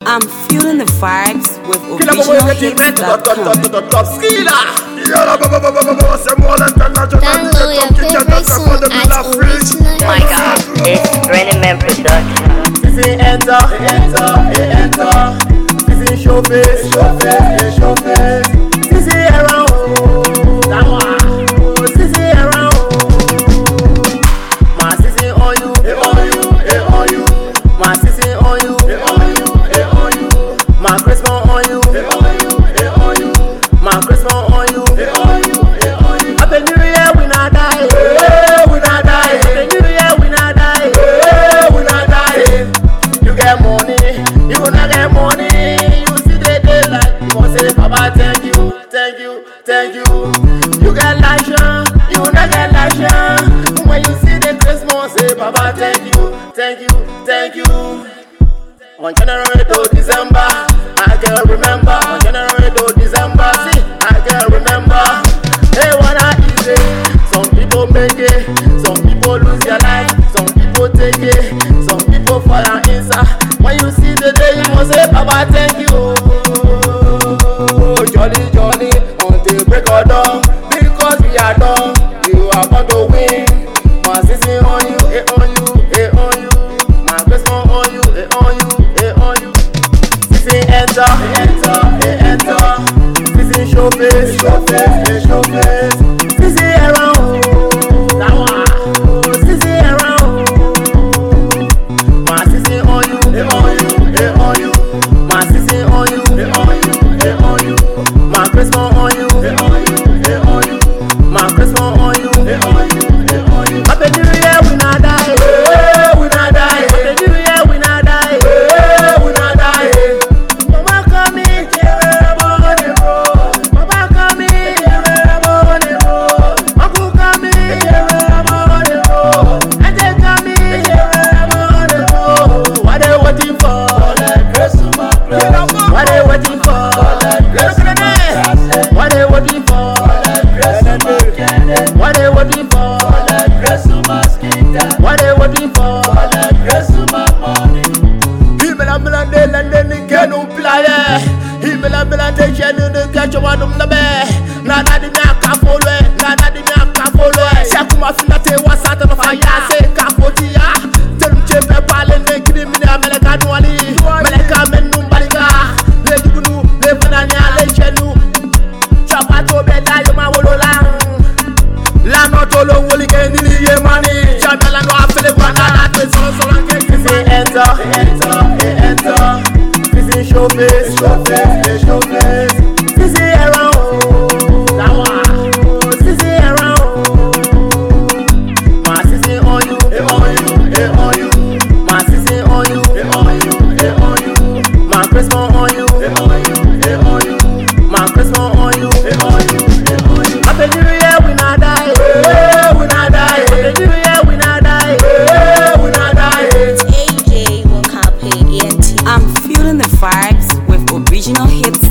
I'm feeling the vibes with originalhits.com. Download your favorite song at Original. My God, it's Raining Man Production. Sissy enter. Sissy show face. Sissy around. That one. Sissy around. My sissy on you. On you. My sissy on you. On you. My Christmas on you. On you. My Christmas on you. On you. Happy New Year, we not die. We not die. Happy New Year, we not die. We not die. You get money, you gonna get money. You see the daylight, you gonna say, Papa, thank you. You get lighter, you gonna get lighter. When you see the Christmas, say, Papa, thank you. On January to December, I can remember. On January to December, see, I can remember. Hey, what I easy. Some people make it, some people lose their life, some people take it, some people fall and inside. When you see the day, you must say, Papa, thank you. Jolly, until break of dawn, because we are done, you are about to win. My sissy on you, on you. My Christmas on you, on you. Sissy enter. Sissy show face. Sissy around. That one. Sissy around. My sissy on you, on you. My sissy on you, on you. My Christmas on you, on you. My Christmas on you, on you. Happy New Year, we not die. We not die. Happy New Year, we not die. We not die. Mama come in, Papa come in, Uncle come in, Auntie come in. What they waiting for? What they waiting for? What they waiting for? What they waiting for? What they waiting for? Himelande get no player. Himelande chenu de catch one of the bear. Nana di na follow. Shakuma finate wasata no fire say kapotia. Tell them chepe pale ne kidi mini America nwali. Meleka menu balika. Le dugunu le fananya le chenu. Chapato beda yo ma wolola. La notolo woli ke ni ye mani. Chamela no afele banana te solo nke kisi enter. Sissy show face. Sissy around. That one. Sissy around. My sissy on you, on you. My sissy on you, on you. My Christmas on you, on you. My Christmas on you, on you. Happy New Year, we not die. We not die. Happy New Year, we not die. We not die. AJ Wakape ENT. I'm feeling the vibes with originalhits.com.